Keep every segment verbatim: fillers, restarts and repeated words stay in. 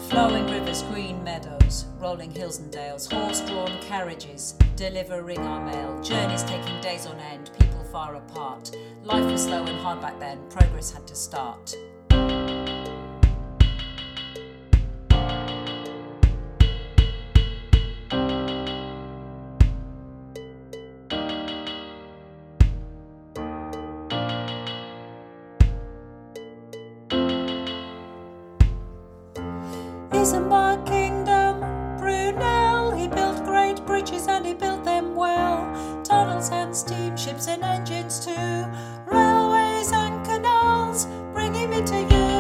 Flowing rivers, green meadows, rolling hills and dales, horse-drawn carriages, delivering our mail, journeys taking days on end, people far apart. Life was slow and hard back then, progress had to start. Isambard Kingdom, Brunel, he built great bridges and he built them well. Tunnels and steamships and engines too, railways and canals, bringing me to you.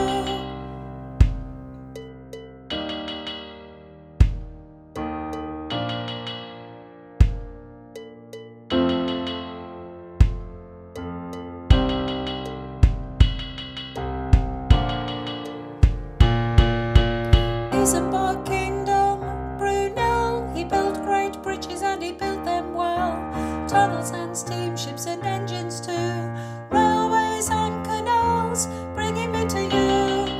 Isambard Kingdom, Brunel, he built great bridges and he built them well. Tunnels and steamships and engines too, railways and canals, bringing me to you.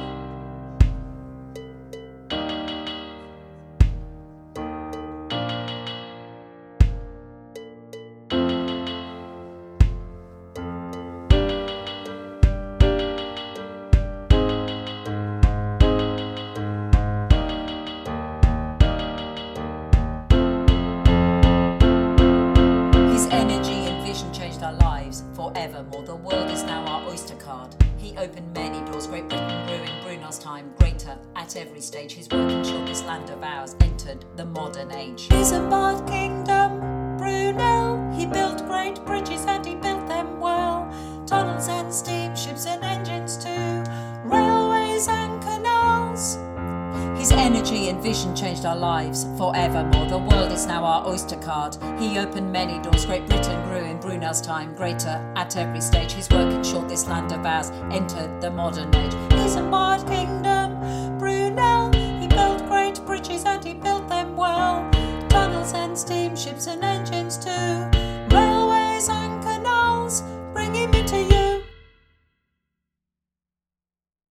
Our lives forevermore. The world is now our Oyster card. He opened many doors. Great Britain grew in Brunel's time, greater at every stage. His work ensured this land of ours entered the modern age. Isambard Kingdom, Brunel, he built great bridges and he built them well. Tunnels and steamships and engines too, railways and canals. His energy and vision changed our lives forevermore. The world is now our Oyster card. He opened many doors. Great Britain grew in Brunel's time, greater at every stage. His work ensured this land of ours entered the modern age. Isambard Kingdom, Brunel, he built great bridges and he built them well. Tunnels and steamships and engines too,